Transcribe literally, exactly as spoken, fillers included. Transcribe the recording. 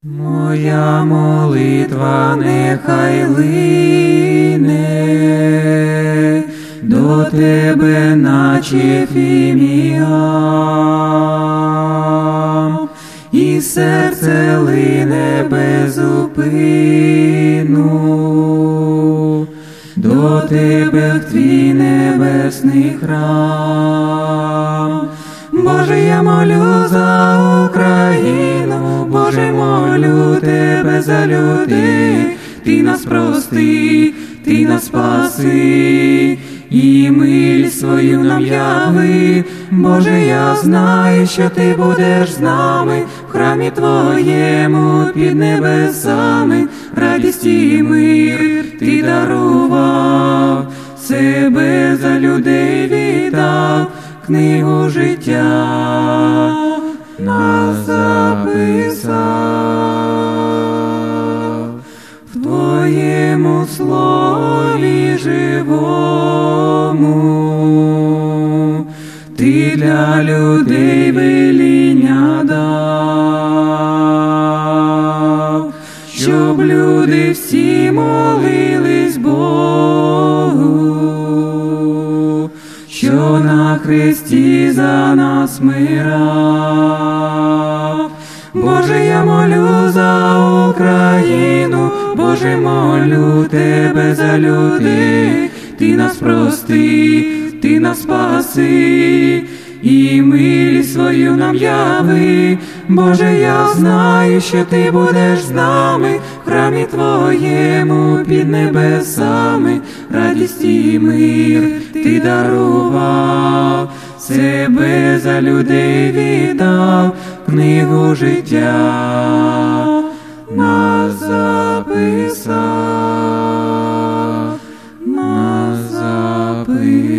Моя молитва нехай лине до тебе, наче фіміам, і серце лине безупину до тебе в твій небесний храм. Боже, я молю за Україну, Боже, молю тебе за людей. Ти нас прости, ти нас спаси, і милість свою нам яви. Боже, я знаю, що ти будеш з нами в храмі твоєму під небесами. Радість і мир ти дарував, себе за людей віддав, книгу життя нас записав. В твоєму слові живому ти для людей веління дав, щоб люди всі молились Богу, що на хресті за нас мирав. Боже, я молю за Україну, Боже, молю тебе за людей. Ти нас прости, ти нас спаси, і милість свою нам яви. Боже, я знаю, що ти будеш з нами в храмі твоєму під небесами. Радість і мир ти дарував, себе за людей віддав, книгу життя нас записав, нас записав.